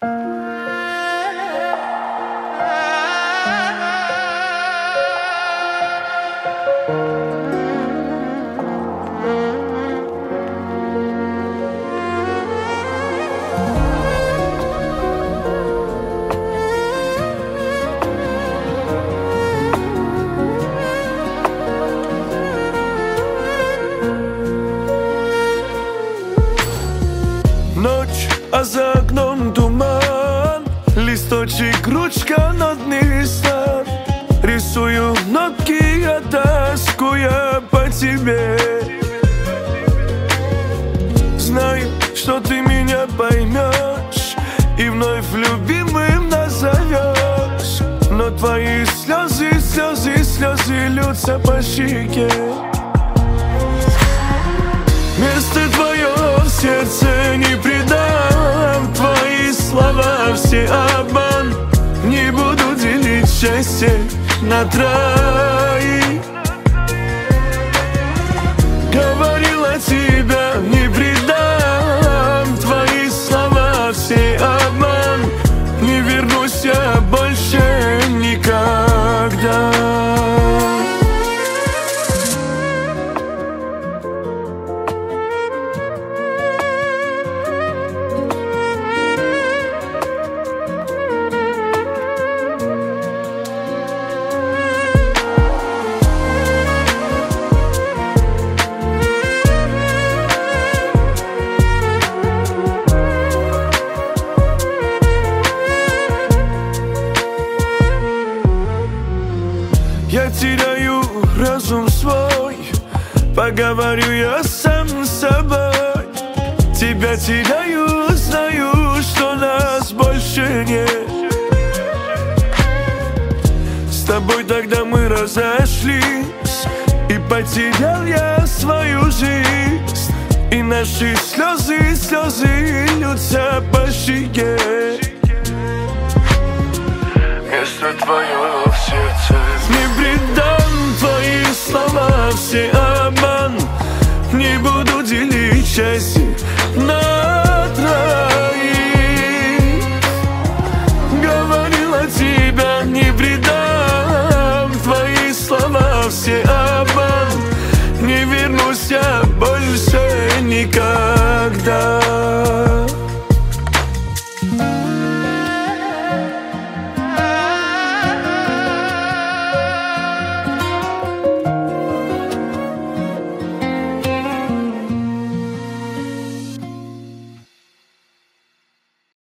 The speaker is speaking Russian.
Ночь, а за окном туман, листочек, ручка, нотный стар. Рисую нотки, я тоскуя по тебе. Знаю, что ты меня поймешь и вновь любимым назовешь. Но твои слезы, слезы, слезы льются по щеке. Место твое в сердце не предам. Твои слова все обман. Не буду делить счастье на троих. Говорила тебя не предам. Твои слова все обман. Не вернусь я больше никогда. Я теряю разум свой, поговорю я сам с собой. Тебя теряю, знаю, что нас больше нет. С тобой тогда мы разошлись, и потерял я свою жизнь. И наши слезы, слезы льются по щеке. Место твое в сердце не предам. Твои слова все обман. Не буду делить счастье